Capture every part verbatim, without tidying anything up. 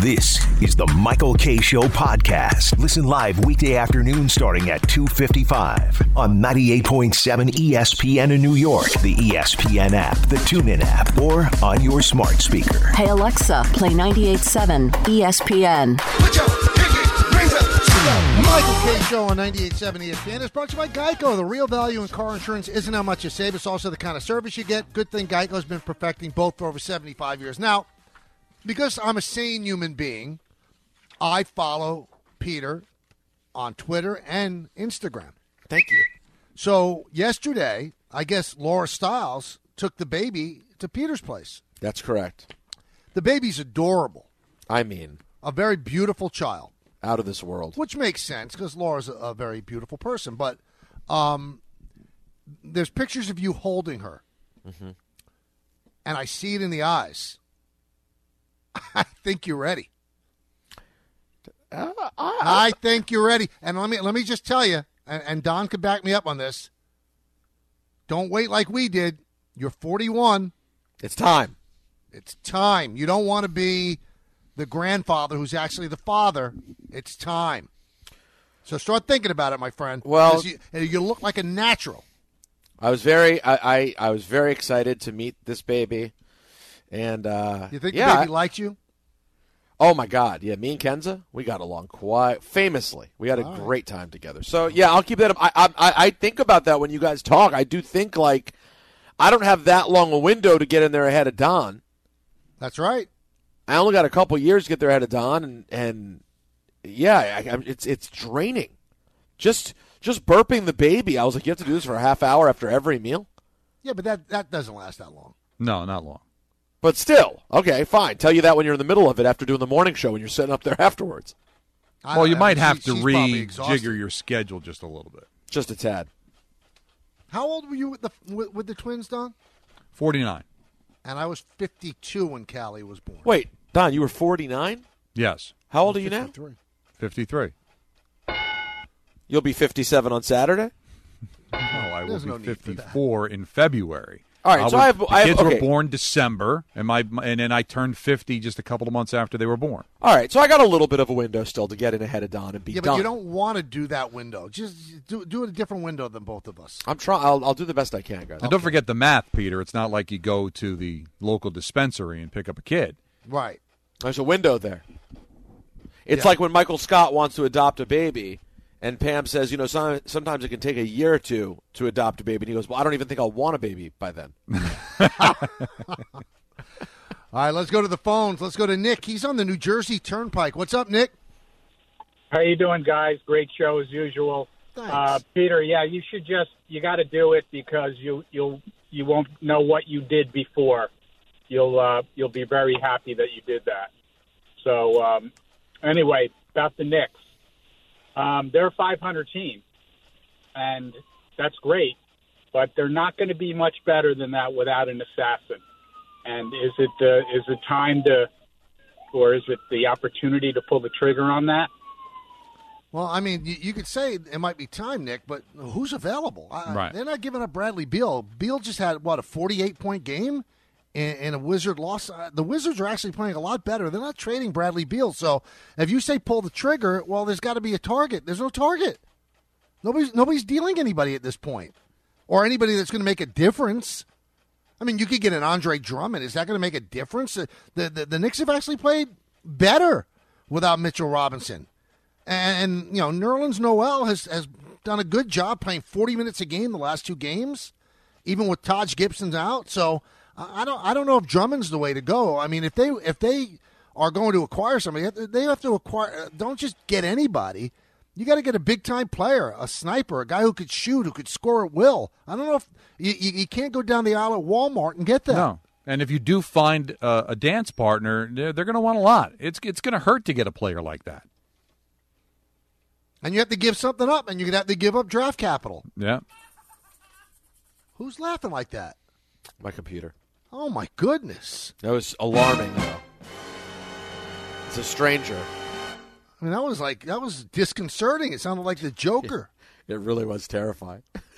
This is the Michael Kay Show podcast. Listen live weekday afternoon starting at two fifty-five on ninety-eight point seven E S P N in New York, the E S P N app, the TuneIn app, or on your smart speaker. Hey Alexa, play ninety-eight point seven E S P N. Put your pinky rings up. Michael Kay Show on ninety-eight point seven E S P N is brought to you by Geico. The real value in car insurance isn't how much you save, it's also the kind of service you get. Good thing Geico's been perfecting both for over seventy-five years. Now, because I'm a sane human being, I follow Peter on Twitter and Instagram. Thank you. So yesterday, I guess Laura Stiles took the baby to Peter's place. That's correct. The baby's adorable. I mean, a very beautiful child. Out of this world. Which makes sense because Laura's a, a very beautiful person. But um, there's pictures of you holding her. Mm-hmm. And I see it in the eyes. I think you're ready. Uh, I, I think you're ready. And let me let me just tell you, and, and Don could back me up on this. Don't wait like we did. You're forty-one. It's time. It's time. You don't want to be the grandfather who's actually the father. It's time. So start thinking about it, my friend. Well, you, you look like a natural. I was very, I, I, I was very excited to meet this baby, and uh, you think yeah, the baby liked you? Oh my God, yeah. Me and Kenza, we got along quite famously. We had a All great time together. So yeah, I'll keep that up. I, I, I think about that when you guys talk. I do think like I don't have that long a window to get in there ahead of Don. That's right. I only got a couple years to get there ahead of Don, and, and yeah, I, I, it's it's draining. Just just burping the baby. I was like, you have to do this for a half hour after every meal? Yeah, but that, that doesn't last that long. No, not long. But still, okay, fine. Tell you that when you're in the middle of it after doing the morning show when you're sitting up there afterwards. Well, you might have she, to rejigger your schedule just a little bit. Just a tad. How old were you with the with, with the twins, Don? forty-nine. And I was fifty-two when Callie was born. Wait, Don, you were forty-nine? Yes. How old are you now? fifty-three. You'll be fifty-seven on Saturday? No, I will There's be no need for fifty-four in February. All right, I so was, I have the I have, kids okay. were born December, and my and then I turned fifty just a couple of months after they were born. All right, so I got a little bit of a window still to get in ahead of Don and be yeah, done. but you don't want to do that window. Just do do it a different window than both of us. I'm trying. I'll, I'll do the best I can, guys. And Okay. don't forget the math, Peter. It's not like you go to the local dispensary and pick up a kid. Right. There's a window there. It's Yeah. like when Michael Scott wants to adopt a baby, and Pam says, you know, some, sometimes it can take a year or two to adopt a baby. And he goes, well, I don't even think I'll want a baby by then. All right, let's go to the phones. Let's go to Nick. He's on the New Jersey Turnpike. What's up, Nick? How you doing, guys? Great show as usual. Thanks. Uh, Peter, yeah, you should just you got to do it because you you'll you won't know what you did before. You'll uh, you'll be very happy that you did that. So um, anyway, about the Knicks, um, they're a five hundred team, and that's great, but they're not going to be much better than that without an assassin. And is it uh, is it time to, or is it the opportunity to pull the trigger on that? Well, I mean, you, you could say it might be time, Nick, but who's available? I, Right. They're not giving up Bradley Beal. Beal just had, what, a forty-eight point game in, in a Wizard loss? Uh, the Wizards are actually playing a lot better. They're not trading Bradley Beal. So if you say pull the trigger, well, there's got to be a target. There's no target. Nobody's, nobody's dealing anybody at this point, or anybody that's going to make a difference. I mean, you could get an Andre Drummond. Is that going to make a difference? The, the the Knicks have actually played better without Mitchell Robinson. And, and you know, Nerlens Noel has, has done a good job playing forty minutes a game the last two games, even with Taj Gibson's out. So I don't I don't know if Drummond's the way to go. I mean, if they if they are going to acquire somebody, they have to acquire. Don't just get anybody. You got to get a big-time player, a sniper, a guy who could shoot, who could score at will. I don't know if you, you, you can't go down the aisle at Walmart and get that. No. And if you do find uh, a dance partner, they're, they're going to want a lot. It's it's going to hurt to get a player like that. And you have to give something up, and you're going to have to give up draft capital. Yeah. Who's laughing like that? My computer. Oh, my goodness. That was alarming, though. It's a stranger. I mean, that was like, that was disconcerting. It sounded like the Joker. It really was terrifying.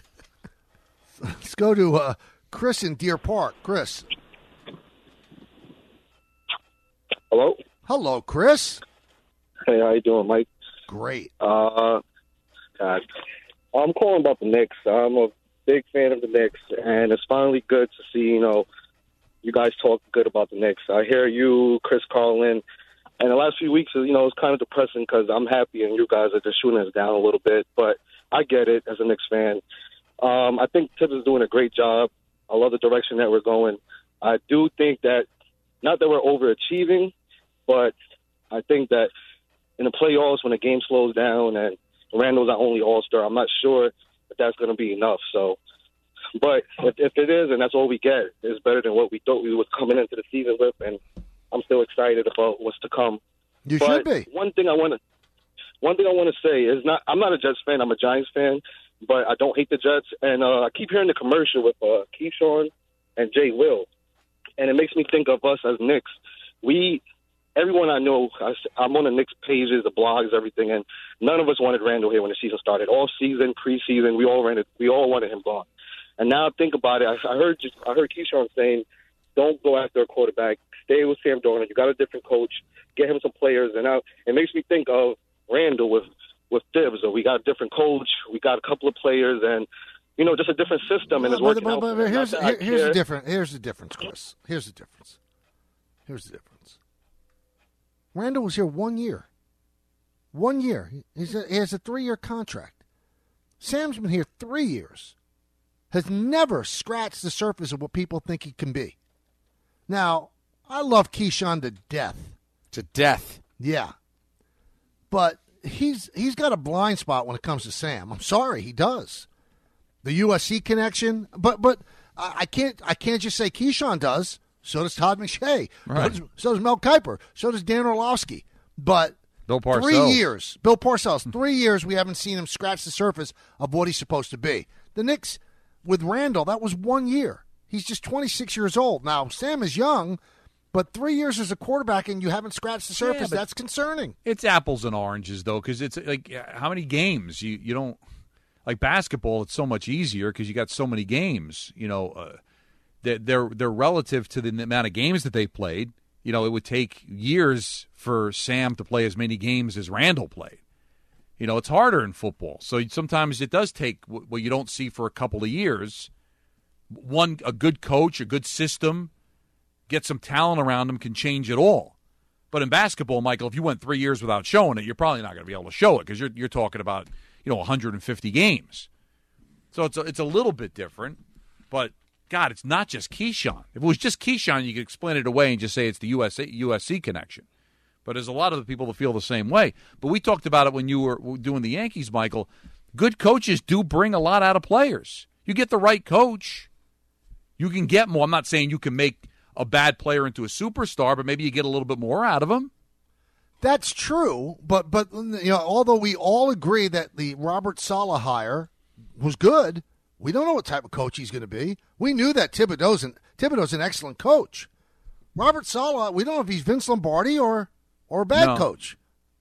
Let's go to uh, Chris in Deer Park. Chris. Hello? Hello, Chris. Hey, how you doing, Mike? Great. Uh, God. I'm calling about the Knicks. I'm a big fan of the Knicks, and it's finally good to see, you know, you guys talk good about the Knicks. I hear you, Chris Carlin, and the last few weeks, you know, it's kind of depressing because I'm happy and you guys are just shooting us down a little bit, but I get it as a Knicks fan. Um, I think Tibbs is doing a great job. I love the direction that we're going. I do think that, not that we're overachieving, but I think that in the playoffs, when the game slows down and Randall's our only all-star, I'm not sure that that's going to be enough. So, but if, if it is, and that's all we get, it's better than what we thought we were coming into the season with, and I'm still excited about what's to come. You but should be. One thing I want to, one thing I want to say is not. I'm not a Jets fan. I'm a Giants fan, but I don't hate the Jets. And uh, I keep hearing the commercial with uh, Keyshawn and Jay Will, and it makes me think of us as Knicks. We. Everyone I know, I'm on the Knicks pages, the blogs, everything, and none of us wanted Randall here when the season started. All season, preseason, we all wanted, we all wanted him gone. And now think about it. I, I heard, just, I heard Keyshawn saying, "Don't go after a quarterback. Stay with Sam Darnold. You got a different coach. Get him some players." And now it makes me think of Randall with with Tibbs. So we got a different coach. We got a couple of players, and you know, just a different system. And it's Well, working but, out. but, but here's Not that I here, here's care. the difference. Here's the difference, Chris. Here's the difference. Here's the difference. Randall was here one year. One year. He's a, he has a three-year contract. Sam's been here three years. Has never scratched the surface of what people think he can be. Now, I love Keyshawn to death. To death. Yeah. But he's he's got a blind spot when it comes to Sam. I'm sorry, he does. The U S C connection, but but I I can't I can't just say Keyshawn does. So does Todd McShay. Right. So, does, so does Mel Kiper. So does Dan Orlovsky. But Bill Parcells. three years, Bill Parcells, three years we haven't seen him scratch the surface of what he's supposed to be. The Knicks, with Randall, that was one year. He's just twenty-six years old. Now, Sam is young, but three years as a quarterback and you haven't scratched the surface, but that's concerning. It's apples and oranges, though, because it's like how many games you, you don't like basketball. It's so much easier because you got so many games. You know, uh, they're, they're they're relative to the amount of games that they played. You know, it would take years for Sam to play as many games as Randall played. You know, it's harder in football, so sometimes it does take what you don't see for a couple of years. One, a good coach, a good system, get some talent around them can change it all. But in basketball, Michael, if you went three years without showing it, you're probably not going to be able to show it because you're you're talking about, you know, one hundred fifty games. So it's a, it's a little bit different. But, God, it's not just Keyshawn. If it was just Keyshawn, you could explain it away and just say it's the U S A, U S C connection. But there's a lot of the people that feel the same way. But we talked about it when you were doing the Yankees, Michael. Good coaches do bring a lot out of players. You get the right coach, you can get more. I'm not saying you can make a bad player into a superstar, but maybe you get a little bit more out of him. That's true, but but you know, although we all agree that the Robert Saleh hire was good, we don't know what type of coach he's going to be. We knew that Thibodeau's an, Thibodeau's an excellent coach. Robert Saleh, we don't know if he's Vince Lombardi or or a bad No. coach.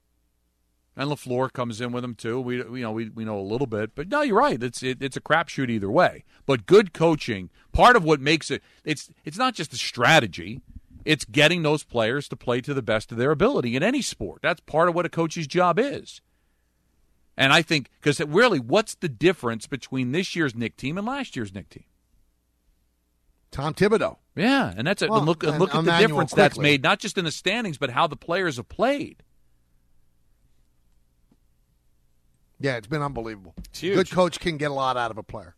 And LaFleur comes in with him too. We you know we we know a little bit, but no, you're right. It's it, it's a crapshoot either way. But good coaching, part of what makes it it's it's not just the strategy. It's getting those players to play to the best of their ability in any sport. That's part of what a coach's job is. And I think because really, what's the difference between this year's Knick team and last year's Knick team? Tom Thibodeau. Yeah, and that's it. Well, and look and and look at the Emmanuel difference that's quickly. made, not just in the standings, but how the players have played. Yeah, it's been unbelievable. It's huge. Good coach can get a lot out of a player.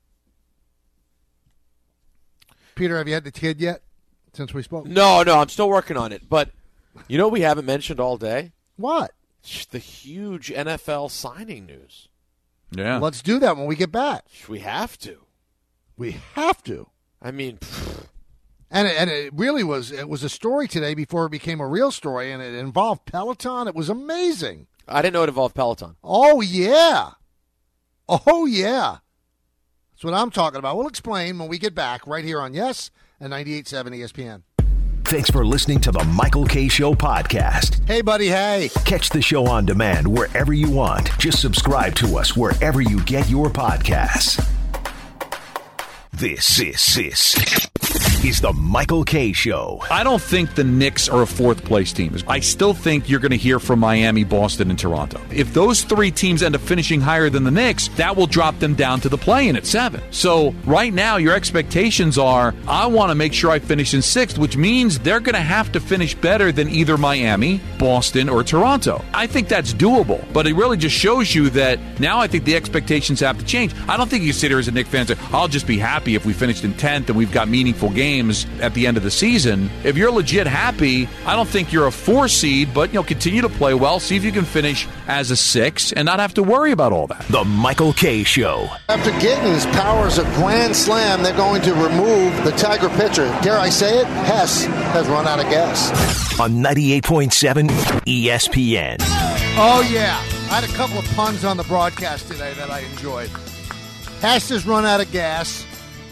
Peter, have you had the kid yet since we spoke? No, no, I'm still working on it. But you know what we haven't mentioned all day? What? The huge N F L signing news. Yeah, Let's do that when we get back. We have to. We have to. I mean, pfft. And it, and it really was it was a story today before it became a real story, and it involved Peloton. It was amazing. I didn't know it involved Peloton. Oh, yeah. Oh, yeah. That's what I'm talking about. We'll explain when we get back right here on Yes and ninety-eight point seven E S P N. Thanks for listening to the Michael K. Show podcast. Hey, buddy, hey. Catch the show on demand wherever you want. Just subscribe to us wherever you get your podcasts. This, this, this is the Michael Kay Show. I don't think the Knicks are a fourth-place team. I still think you're going to hear from Miami, Boston, and Toronto. If those three teams end up finishing higher than the Knicks, that will drop them down to the play-in at seven. So right now, your expectations are, I want to make sure I finish in sixth, which means they're going to have to finish better than either Miami, Boston, or Toronto. I think that's doable, but it really just shows you that now I think the expectations have to change. I don't think you sit here as a Knicks fan and say, I'll just be happy if we finished in tenth and we've got meaningful games at the end of the season. If you're legit happy, I don't think you're a four seed, but you know, continue to play well, see if you can finish as a six and not have to worry about all that. The Michael Kay Show. After Gittins powers a grand slam, they're going to remove the Tiger pitcher. Dare I say it? Hess has run out of gas. On ninety-eight point seven E S P N. Oh, yeah. I had a couple of puns on the broadcast today that I enjoyed. Hess has run out of gas.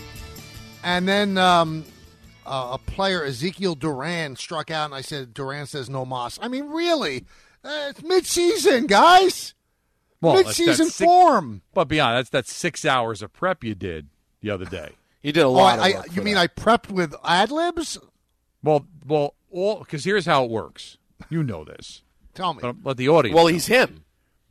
And then um, uh, a player, Ezekiel Duran, struck out, and I said, Duran says no mas. I mean, really? Uh, it's mid-season, guys. Well, mid-season that's, that's form. Six, but beyond, that's that's six hours of prep you did the other day. You did a Oh, lot I, of I, work you for mean that. I prepped with ad-libs? Well, well, all because here's how it works. You know this. Tell me. But let the audience. Well, know. he's him.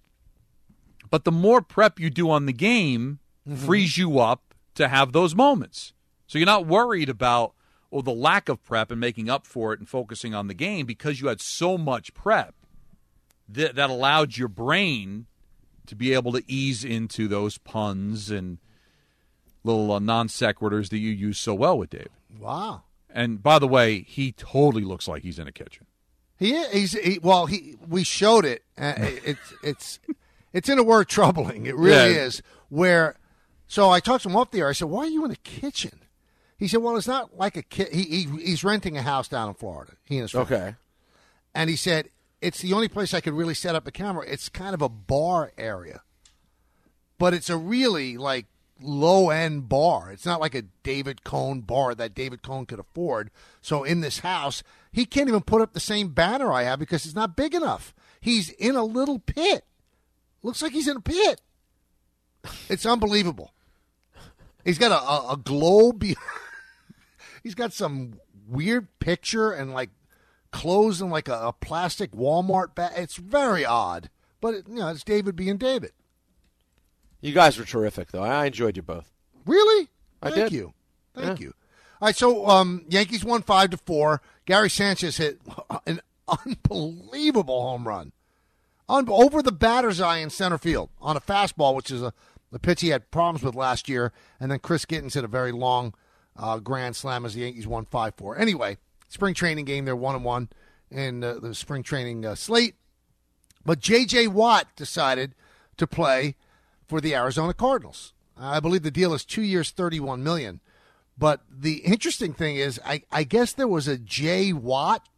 But the more prep you do on the game Mm-hmm. frees you up to have those moments. So you're not worried about oh, the lack of prep and making up for it and focusing on the game because you had so much prep that, that allowed your brain to be able to ease into those puns and little uh, non sequiturs that you use so well with Dave. Wow. And by the way, he totally looks like he's in a kitchen. He is. He's, he, well, he we showed it. Uh, it's it's it's in a word troubling. It really Yeah. is. Where, so I talked to him up there. I said, "Why are you in the kitchen?" He said, "Well, it's not like a kid. He, he he's renting a house down in Florida. He and his friend. Okay. And he said it's the only place I could really set up a camera. It's kind of a bar area, but it's a really like low end bar. It's not like a David Cohn bar that David Cohn could afford. So in this house, he can't even put up the same banner I have because it's not big enough. He's in a little pit. Looks like he's in a pit. It's unbelievable. He's got a, a, a globe. He's got some weird picture and like clothes in like a, a plastic Walmart bag. It's very odd, but it, you know, it's David being David. You guys were terrific, though. I enjoyed you both. Really? I Thank did. you. Thank Yeah. you. All right, so um, Yankees won five to four. Gary Sanchez hit an unbelievable home run Un- over the batter's eye in center field on a fastball, which is a the pitch he had problems with last year. And then Chris Gittins hit a very long uh, grand slam as the Yankees won five four. Anyway, spring training game, they're one and one in uh, the spring training uh, slate. But J J. Watt decided to play for the Arizona Cardinals. I believe the deal is two years, thirty-one million dollars. But the interesting thing is, I, I guess there was a J. Watt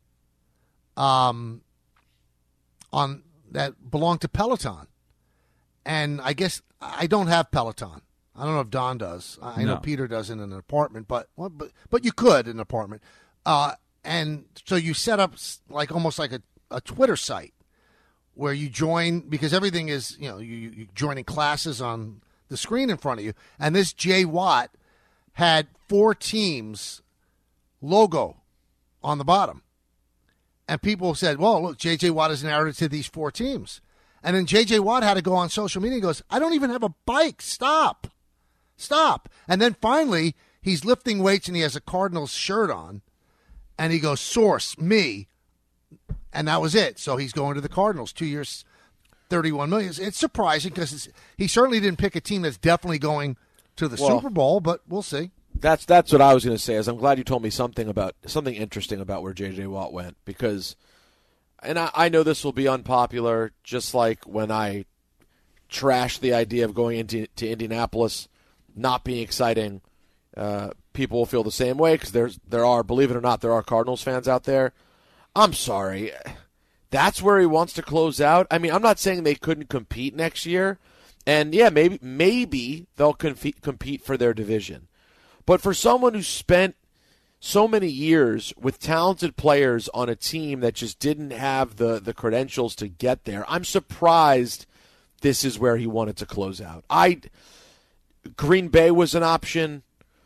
um, on that belonged to Peloton. And I guess I don't have Peloton. I don't know if Don does. I know No. Peter does in an apartment, but well, but but you could in an apartment. Uh, and so you set up s- like almost like a, a Twitter site where you join because everything is you know you you joining classes on the screen in front of you. And this Jay Watt had four teams logo on the bottom, and people said, "Well, look, J J. Watt is narrowed to these four teams." And then J J. Watt had to go on social media and goes, I don't even have a bike. Stop. Stop. And then finally, he's lifting weights and he has a Cardinals shirt on. And he goes, source, me. And that was it. So he's going to the Cardinals. Two years, thirty-one million dollars. It's surprising because he certainly didn't pick a team that's definitely going to the Well, Super Bowl, but we'll see. That's that's what I was going to say. Is I'm glad you told me something about something interesting about where J J. Watt went because, and I, I know this will be unpopular, just like when I trashed the idea of going into to Indianapolis not being exciting. Uh, people will feel the same way because there's there are, believe it or not, there are Cardinals fans out there. I'm sorry, that's where he wants to close out. I mean, I'm not saying they couldn't compete next year, and yeah, maybe maybe they'll compete compete for their division. But for someone who spent so many years with talented players on a team that just didn't have the, the credentials to get there, I'm surprised this is where he wanted to close out. I Green Bay was an option.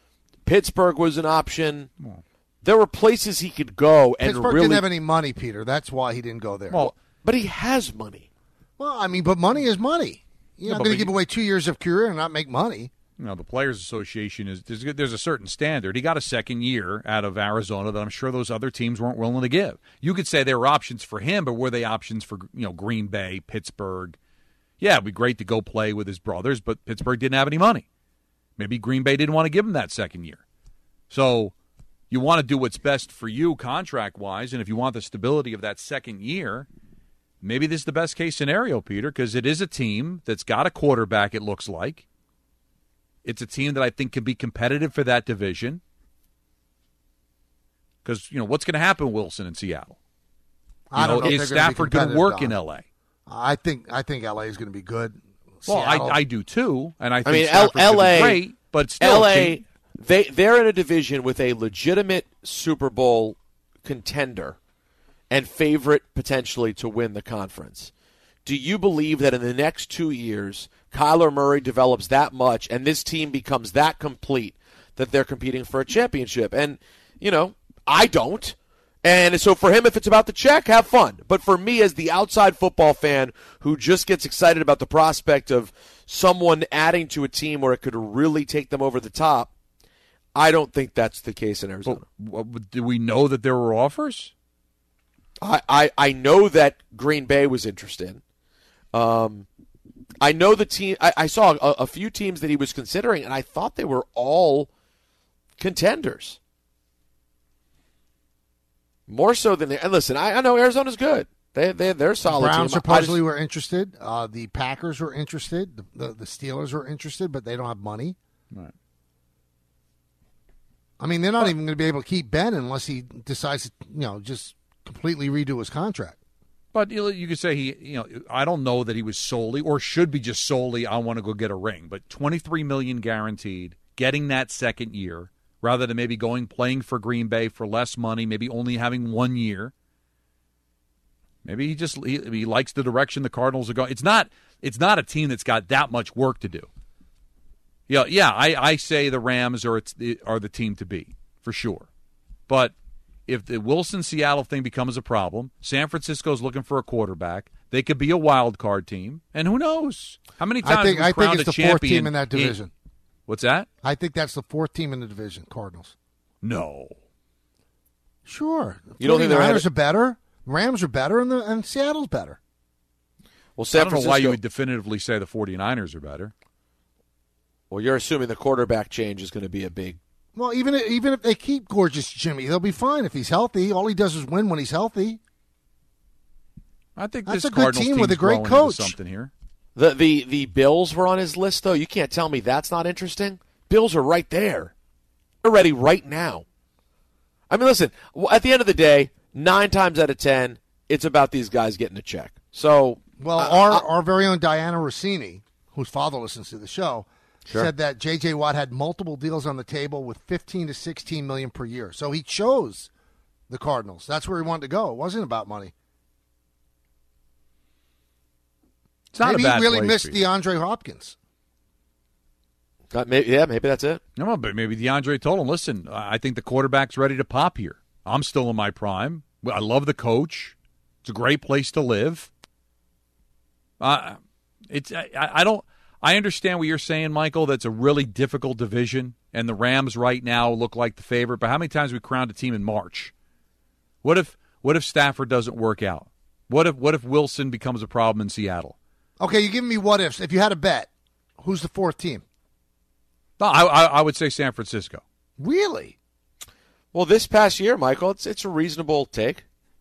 Pittsburgh was an option. There were places he could go and Pittsburgh really didn't have any money, Peter. That's why he didn't go there. Well, but he has money. Well, I mean, but money is money. You're Yeah, not but- going but to give you- away two years of career and not make money. You know, the Players Association is there's, there's a certain standard. He got a second year out of Arizona that I'm sure those other teams weren't willing to give. You could say there were options for him, but were they options for, you know, Green Bay, Pittsburgh? Yeah, it'd be great to go play with his brothers, but Pittsburgh didn't have any money. Maybe Green Bay didn't want to give him that second year. So you want to do what's best for you contract-wise, and if you want the stability of that second year, maybe this is the best-case scenario, Peter, because it is a team that's got a quarterback, it looks like. It's a team that I think can be competitive for that division. Because, you know, what's going to happen, Wilson, in Seattle? You I don't know. know, if is they're gonna be Stafford going to competitive, work Don. in L A? I think I think L A is going to be good. Well, I, Seattle- I do too, and I think I mean, Stafford's L- gonna be LA great, but still, L A, can- they they're in a division with a legitimate Super Bowl contender and favorite potentially to win the conference. Do you believe that in the next two years, Kyler Murray develops that much and this team becomes that complete that they're competing for a championship? And, you know, I don't. And so for him, if it's about the check, have fun. But for me, as the outside football fan who just gets excited about the prospect of someone adding to a team where it could really take them over the top, I don't think that's the case in Arizona. Well, what- do we know that there were offers? I, I, I know that Green Bay was interested. Um, I know the team. I, I saw a, a few teams that he was considering, and I thought they were all contenders. More so than they. And listen, I, I know Arizona's good. They they they're a solid. Browns team. I supposedly just- were interested. Uh, the Packers were interested. The, the the Steelers were interested, but they don't have money. Right. I mean, they're not even going to be able to keep Ben unless he decides to, you know, just completely redo his contract. But you, you could say he, you know, I don't know that he was solely or should be just solely, I want to go get a ring. But twenty-three million dollars guaranteed, getting that second year, rather than maybe going playing for Green Bay for less money, maybe only having one year. Maybe he just he, he likes the direction the Cardinals are going. It's not it's not a team that's got that much work to do. Yeah, yeah, I, I say the Rams are it's the, are the team to be for sure, but if the Wilson-Seattle thing becomes a problem, San Francisco's looking for a quarterback. They could be a wild card team, and who knows? How many times I think was I think crowned it's a the fourth champion team in that division. What's that? I think that's the fourth team in the division, Cardinals. No. Sure. You don't think they're Niners having- are better? Rams are better, and, the, and Seattle's better. Well, San I don't know Francisco, why you would definitively say the 49ers are better. Well, you're assuming the quarterback change is going to be a big. Well, even if, even if they keep gorgeous Jimmy, they'll be fine if he's healthy. All he does is win when he's healthy. I think That's this a good Cardinals team with team's a great growing into coach. something here. The, the the Bills were on his list, though. You can't tell me that's not interesting. Bills are right there. They're ready right now. I mean, listen, at the end of the day, nine times out of ten, it's about these guys getting a check. So, Well, uh, our, uh, our very own Diana Rossini, whose father listens to the show, Sure. said that J J. Watt had multiple deals on the table with fifteen to sixteen million per year. So he chose the Cardinals. That's where he wanted to go. It wasn't about money. It's not Maybe a bad he really place missed for you. DeAndre Hopkins. that may, yeah, maybe that's it. No, but maybe DeAndre told him, listen, I think the quarterback's ready to pop here. I'm still in my prime. I love the coach. It's a great place to live. Uh, it's I, I don't I understand what you're saying, Michael. That's a really difficult division, and the Rams right now look like the favorite. But how many times we crowned a team in March? What if what if Stafford doesn't work out? What if what if Wilson becomes a problem in Seattle? Okay, you're giving me what ifs. If you had a bet, who's the fourth team? No, I, I, I would say San Francisco. Really? Well, this past year, Michael, it's it's a reasonable take.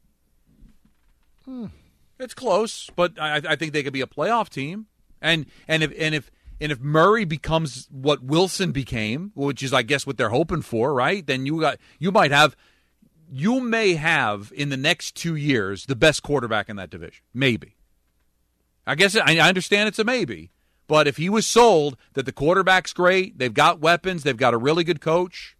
It's close, but I, I think they could be a playoff team. And and if and if and if Murray becomes what Wilson became, which is I guess what they're hoping for, right? Then you got you might have you may have in the next two years the best quarterback in that division. Maybe. I guess I I understand it's a maybe, but if he was sold that the quarterback's great, they've got weapons, they've got a really good coach.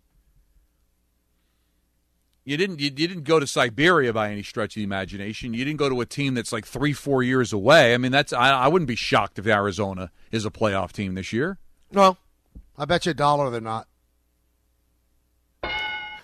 You didn't you didn't go to Siberia by any stretch of the imagination. You didn't go to a team that's like three, four years away. I mean, that's I, I wouldn't be shocked if Arizona is a playoff team this year. Well, I bet you a dollar they're not.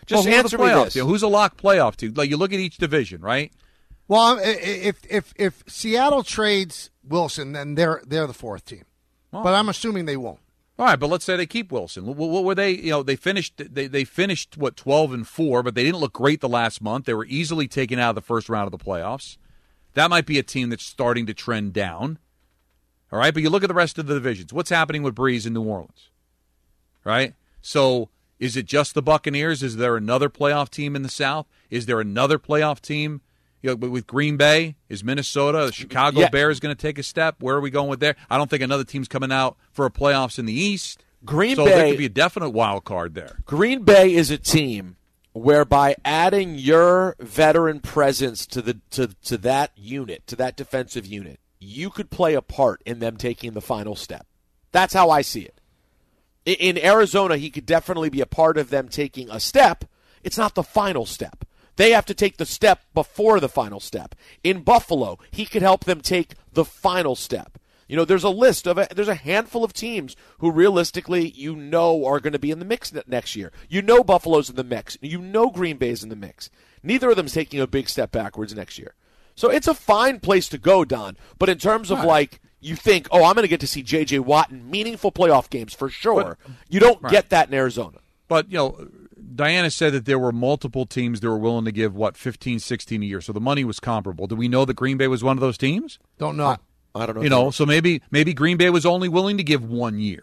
Just well, answer me this. Team? Who's a lock playoff team? Like, you look at each division, right? Well, if if if Seattle trades Wilson, then they're they're the fourth team. Well, but I'm assuming they won't. All right, but let's say they keep Wilson. What, what were they? You know, they finished. They they finished what twelve and four, but they didn't look great the last month. They were easily taken out of the first round of the playoffs. That might be a team that's starting to trend down. All right, but you look at the rest of the divisions. What's happening with Breeze in New Orleans? Right. So is it just the Buccaneers? Is there another playoff team in the South? Is there another playoff team? You know, with Green Bay, is Minnesota, the Chicago yeah. Bears going to take a step? Where are we going with there? I don't think another team's coming out for a playoffs in the East. Green so Bay, there could be a definite wild card there. Green Bay is a team where by adding your veteran presence to the to, to that unit, to that defensive unit, you could play a part in them taking the final step. That's how I see it. In, in Arizona, he could definitely be a part of them taking a step. It's not the final step. They have to take the step before the final step. In Buffalo, he could help them take the final step. You know, there's a list of a, there's a handful of teams who realistically you know are going to be in the mix next year. You know Buffalo's in the mix. You know Green Bay's in the mix. Neither of them's taking a big step backwards next year. So it's a fine place to go, Don. But in terms of right. like you think, oh, I'm going to get to see J J. Watt in meaningful playoff games for sure. But, you don't right. get that in Arizona. But, you know, Diana said that there were multiple teams that were willing to give, what, fifteen, sixteen a year. So the money was comparable. Do we know that Green Bay was one of those teams? Don't know. I don't know. You know, so maybe maybe Green Bay was only willing to give one year.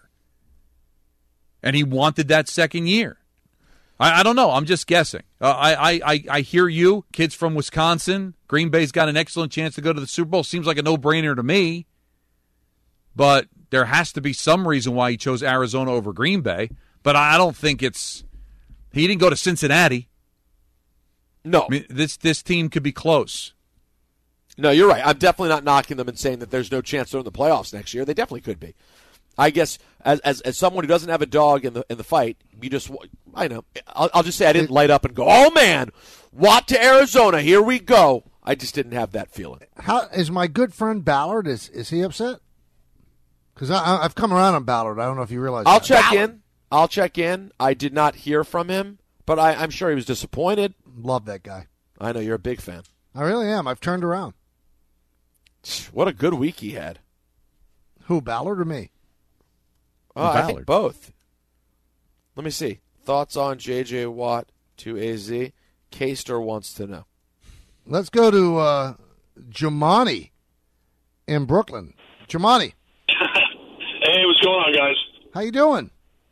And he wanted that second year. I, I don't know. I'm just guessing. Uh, I, I, I hear you. Kids from Wisconsin. Green Bay's got an excellent chance to go to the Super Bowl. Seems like a no-brainer to me. But there has to be some reason why he chose Arizona over Green Bay. But I don't think it's – he didn't go to Cincinnati. No. I mean, this this team could be close. No, you're right. I'm definitely not knocking them and saying that there's no chance they're in the playoffs next year. They definitely could be. I guess as as, as someone who doesn't have a dog in the in the fight, you just I know. I'll, I'll just say I didn't light up and go, oh man, Watt to Arizona, here we go. I just didn't have that feeling. How is my good friend Ballard? Is is he upset? Because I've come around on Ballard. I don't know if you realize. I'll that. check Ballard. in. I'll check in. I did not hear from him, but I, I'm sure he was disappointed. Love that guy. I know you're a big fan. I really am. I've turned around. What a good week he had. Who, Ballard or me? Oh, I think both. Let me see. Thoughts on J J. Watt to A Z? Caster wants to know. Let's go to uh, Jamani in Brooklyn. Jamani. Hey, what's going on, guys? How you doing?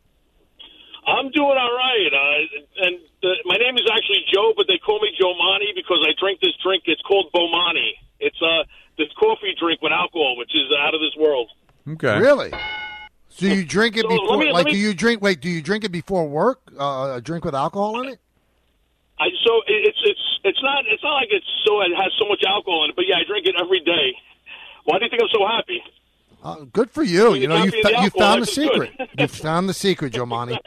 I'm doing all right. Uh, and the, my name is actually Joe, but they call me Jomani because I drink this drink. It's called Bomani. It's uh, this coffee drink with alcohol, which is out of this world. Okay. Really? So you drink it So before? let me- like, let me- do you drink? Wait, do you drink it before work? Uh, a drink with alcohol in it? I so it- it's it's it's not it's not like it's so it has so much alcohol in it, but yeah, I drink it every day. Why do you think I'm so happy? Uh, good for you. When You you know, you copy the fo- you alcohol, found the life is good. secret. You found the secret, Jomani.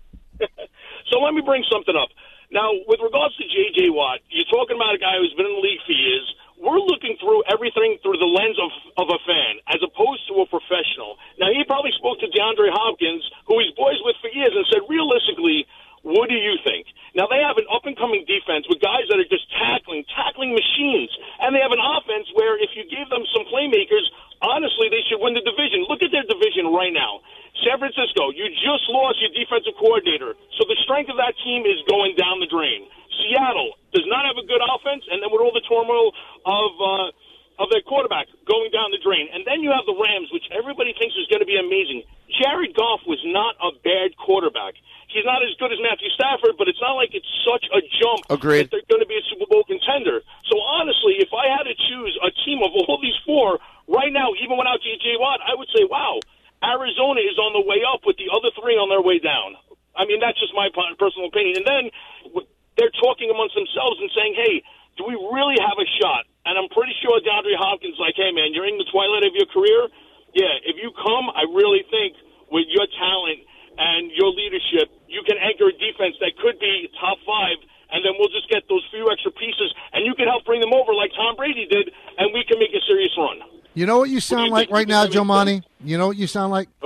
So let me bring something up. Now, with regards to J J. Watt, you're talking about a guy who's been in the league for years. We're looking through everything through the lens of, of a fan, as opposed to a professional. Now, he probably spoke to DeAndre Hopkins, who he's boys with for years, and said, realistically, what do you think? Now, they have an up-and-coming defense with guys that are just tackling, tackling machines. And they have an offense where if you gave them some playmakers, honestly, they should win the division. Look at their division right now. San Francisco, you just lost your defensive coordinator. So the strength of that team is going down the drain. Seattle does not have a good offense, and then with all the turmoil of uh, of their quarterback going down the drain. And then you have the Rams, which everybody thinks is going to be amazing. Jared Goff was not a bad quarterback. He's not as good as Matthew Stafford, but it's not like it's such a jump Agreed. that they're going to be a Super Bowl contender. So honestly, if I had to choose a team of all these four right now, even without J J. Watt, I would say, wow, Arizona is on the way up with the other three on their way down. I mean, that's just my personal opinion. And then they're talking amongst themselves and saying, hey, do we really have a shot? And I'm pretty sure DeAndre Hopkins is like, hey, man, you're in the twilight of your career. Yeah, if you come, I really think with your talent and your leadership, you can anchor a defense that could be top five, and then we'll just get those few extra pieces, and you can help bring them over like Tom Brady did, and we can make a serious run. You know what you do sound you like think? right You now, think that makes Jomani? You know what you sound like? Oh.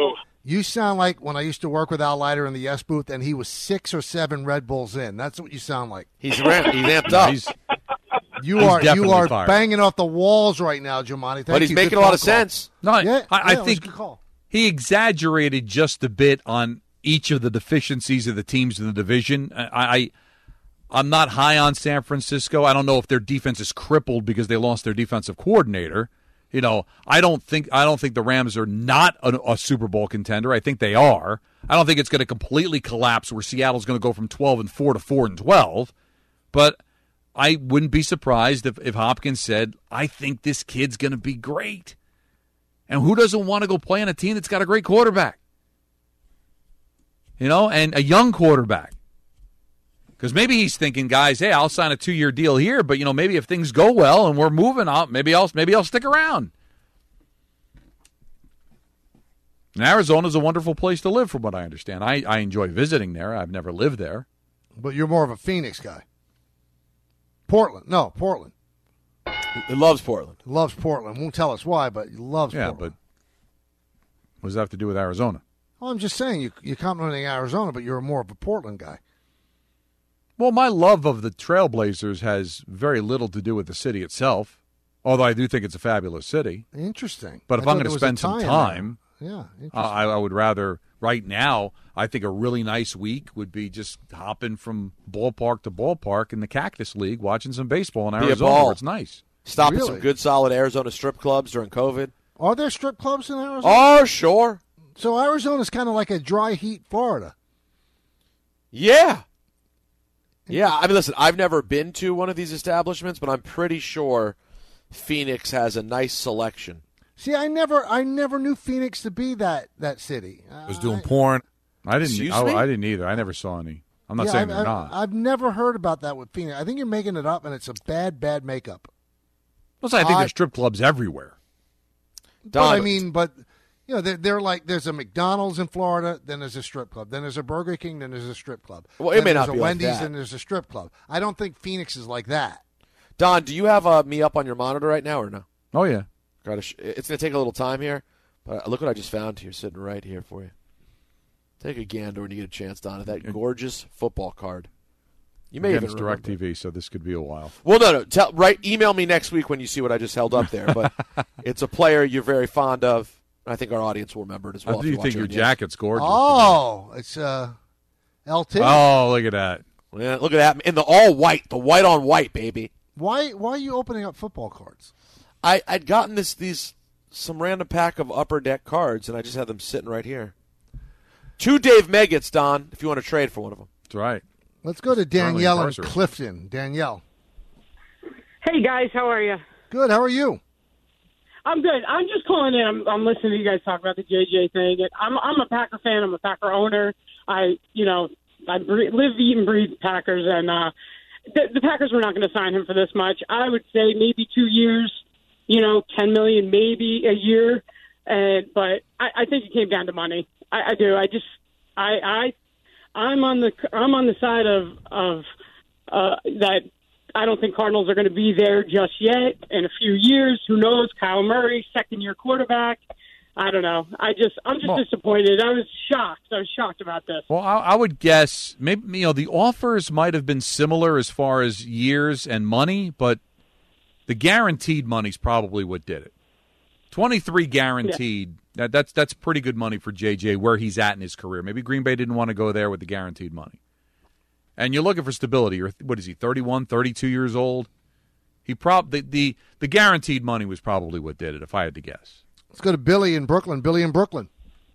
You sound like when I used to work with Al Leiter in the Yes booth, and he was six or seven Red Bulls in. That's what you sound like. He's ramped, he's amped up. He's, You he's are you are fired. banging off the walls right now, Giamatti. Thank but he's you. making Good a lot phone of call. sense. No, Yeah, I, I yeah, it was a think good call. he exaggerated just a bit on each of the deficiencies of the teams in the division. I, I, I'm not high on San Francisco. I don't know if their defense is crippled because they lost their defensive coordinator. You know, I don't think I don't think the Rams are not a, a Super Bowl contender. I think they are. I don't think it's going to completely collapse where Seattle's going to go from twelve and four to four and twelve. But I wouldn't be surprised if, if Hopkins said, I think this kid's going to be great. And who doesn't want to go play on a team that's got a great quarterback? You know, and a young quarterback. Because maybe he's thinking, guys, hey, I'll sign a two-year deal here, but, you know, maybe if things go well and we're moving out, maybe I'll, maybe I'll stick around. And Arizona's a wonderful place to live, from what I understand. I, I enjoy visiting there. I've never lived there. But you're more of a Phoenix guy. Portland. No, Portland. He loves Portland. Loves Portland. Won't tell us why, but he loves Yeah, Portland. but what does that have to do with Arizona? Well, I'm just saying, you, you're complimenting Arizona, but you're more of a Portland guy. Well, my love of the Trailblazers has very little to do with the city itself, although I do think it's a fabulous city. Interesting. But if I I'm thought going to there was spend a some tie in time, there. Yeah, interesting. uh, I, I would rather, right now, I think a really nice week would be just hopping from ballpark to ballpark in the Cactus League, watching some baseball in Be a Arizona ball. where it's nice. Stop at Really? some good, solid Arizona strip clubs during COVID. Are there strip clubs in Arizona? Oh, sure. So Arizona's kind of like a dry heat Florida. Yeah. Yeah, I mean, listen, I've never been to one of these establishments, but I'm pretty sure Phoenix has a nice selection. See, I never, I never knew Phoenix to be that that city. I was doing porn. I didn't. Excuse I, me? I didn't either. I never saw any. I'm not yeah, saying I've, they're I've, not. I've never heard about that with Phoenix. I think you're making it up, and it's a bad, bad makeup. Plus, I think I- there's strip clubs everywhere. But I Don, mean, but you know, they're, they're like there's a McDonald's in Florida, then there's a strip club, then there's a Burger King, then there's a strip club. Well, it then may there's not a be like Wendy's, that. then there's a strip club. I don't think Phoenix is like that. Don, do you have uh, me up on your monitor right now or no? Oh yeah. Gotta sh- it's going to take a little time here, but look what I just found here, sitting right here for you. Take a gander when you get a chance, Don, at that gorgeous football card. You may Again, even it's remember. DirecTV, so this could be a while. Well, no, no. Tell, right, email me next week when you see what I just held up there. But it's a player you're very fond of. I think our audience will remember it as well. I if do you think watch it your on the- jacket's gorgeous. Oh, it's uh, L T. Oh, look at that. Yeah, look at that. In the all white, the white on white, baby. Why, why are you opening up football cards? I, I'd gotten this these some random pack of upper deck cards, and I just had them sitting right here. Two Dave Meggetts, Don, if you want to trade for one of them. That's right. Let's go to Currently Danielle in incarcerated. Clifton. Danielle, Hey guys, how are you? good. How are you? I'm good. I'm just calling in. I'm, I'm listening to you guys talk about the J J thing. And I'm I'm a Packer fan. I'm a Packer owner. I you know I breathe, live, eat, and breathe Packers, and uh, the, the Packers were not going to sign him for this much. I would say maybe two years. You know, ten million maybe a year. And but I, I think it came down to money. I, I do. I just I I I'm on the I'm on the side of of uh, that. I don't think Cardinals are going to be there just yet. In a few years, who knows? Kyle Murray, second-year quarterback. I don't know. I just, I'm just Well- disappointed. I was shocked. I was shocked about this. Well, I, I would guess maybe you know the offers might have been similar as far as years and money, but the guaranteed money's probably what did it. twenty-three guaranteed. That, that's that's pretty good money for J J where he's at in his career. Maybe Green Bay didn't want to go there with the guaranteed money. And you're looking for stability. You're, what is he, thirty-one, thirty-two years old? He prob the, the the guaranteed money was probably what did it, if I had to guess. Let's go to Billy in Brooklyn. Billy in Brooklyn.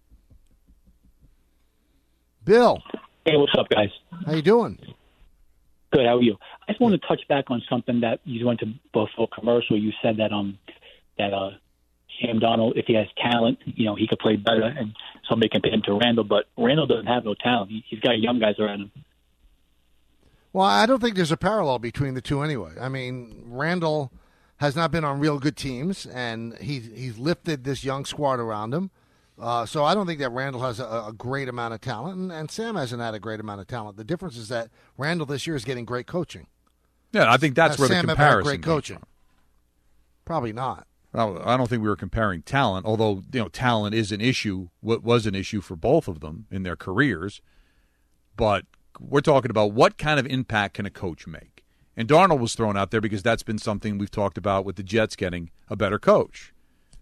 Bill, Hey, what's up, guys? how you doing? Good. How are you? I just want to touch back on something that you went to both for commercial. You said that um that uh Sam Donald, if he has talent, you know, he could play better, and somebody can pay him to Randall. But Randall doesn't have no talent. He, he's got young guys around him. Well, I don't think there's a parallel between the two anyway. I mean, Randall has not been on real good teams, and he's he's lifted this young squad around him. Uh, so I don't think that Randall has a, a great amount of talent, and, and Sam hasn't had a great amount of talent. The difference is that Randall this year is getting great coaching. Yeah, I think that's Has where Sam the ever had comparison great comes coaching? from. Probably not. Well, I don't think we were comparing talent, although you know talent is an issue. What was an issue for both of them in their careers, but we're talking about what kind of impact can a coach make. And Darnold was thrown out there because that's been something we've talked about with the Jets getting a better coach.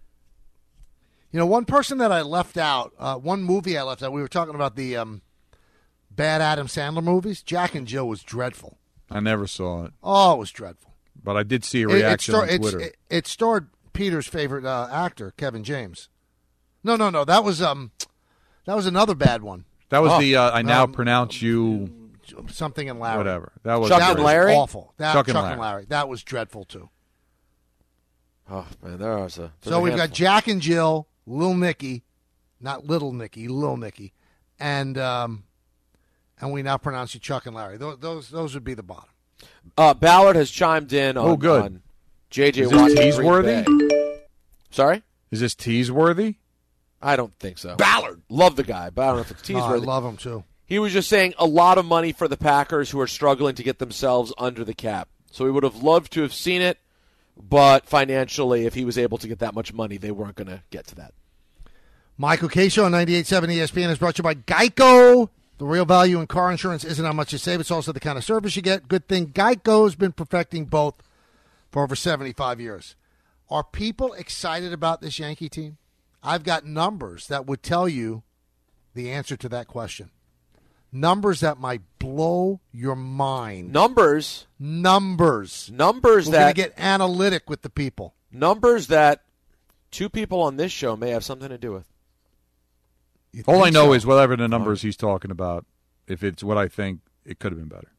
You know, one person that I left out, uh, one movie I left out. We were talking about the um, bad Adam Sandler movies. Jack and Jill was dreadful. I never saw it. Oh, it was dreadful. But I did see a It- reaction it, star- on Twitter. It, it starred Peter's favorite uh, actor, Kevin James. No, no, no. That was um, that was another bad one. That was Oh. the uh, I now Um, pronounce you something and Larry. whatever. That was Chuck that and was Larry? awful. That, Chuck Chuck, and and, Larry. Larry. That was dreadful too. Oh man, there was a. there's So a we've got handful. Jack and Jill, Lil Nicky, not Little Nicky, Lil Nicky, and um, and we now pronounce you Chuck and Larry. Those those, those would be the bottom. Uh, Ballard has chimed in on, Oh, good. on J J Is Watt. this in tease Green worthy? Bay. Sorry? Is this tease worthy? I don't think so. Ballard. Love the guy, but I don't know if it's tease Oh, I worthy. love him too. He was just saying a lot of money for the Packers who are struggling to get themselves under the cap. So we would have loved to have seen it, but financially, if he was able to get that much money, they weren't going to get to that. Michael K. Show on ninety-eight point seven E S P N is brought to you by Geico. The real value in car insurance isn't how much you save, it's also the kind of service you get. Good thing Geico's been perfecting both for over seventy-five years. Are people excited about this Yankee team? I've got numbers that would tell you the answer to that question. Numbers that might blow your mind. Numbers. Numbers. Numbers We're going that to get analytic with the people. numbers that two people on this show may have something to do with. You All I think know so? is whatever the numbers he's talking about, if it's what I think, it could have been better.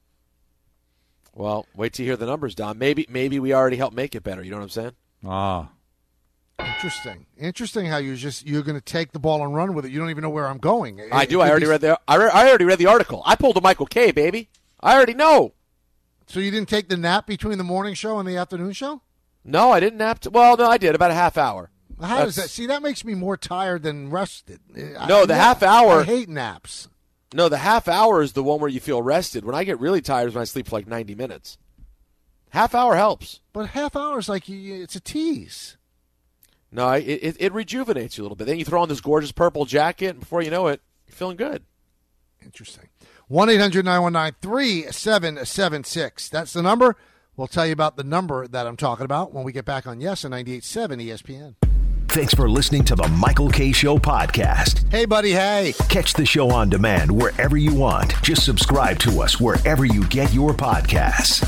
Well, wait till you hear the numbers, Don. Maybe maybe we already helped make it better. You know what I'm saying? Ah. Interesting. Interesting how you just you're going to take the ball and run with it. You don't even know where I'm going. It- I it do. could I already be- read the. I, re- I already read the article. I pulled a Michael K. Baby. I already know. So you didn't take the nap between the morning show and the afternoon show? No, I didn't nap. To, well, no, I did about a half hour. How does That's- that? See, that makes me more tired than rested. I- No, the yeah, half hour- I hate naps. No, the half hour is the one where you feel rested. When I get really tired is when I sleep for like ninety minutes. Half hour helps. But half hour is like you, it's a tease. No, it, it it rejuvenates you a little bit. Then you throw on this gorgeous purple jacket, and before you know it, you're feeling good. Interesting. one eight hundred nine one nine three seven seven six. That's the number. We'll tell you about the number that I'm talking about when we get back on Yes on ninety-eight point seven E S P N. Thanks for listening to the Michael K. Show podcast. Hey, buddy, hey. Catch the show on demand wherever you want. Just subscribe to us wherever you get your podcasts.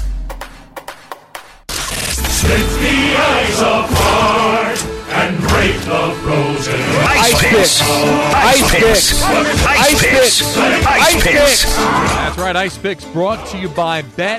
Split the ice apart and break the frozen Ice picks. Ice picks. Ice picks. Ice picks. That's right, Ice Picks brought to you by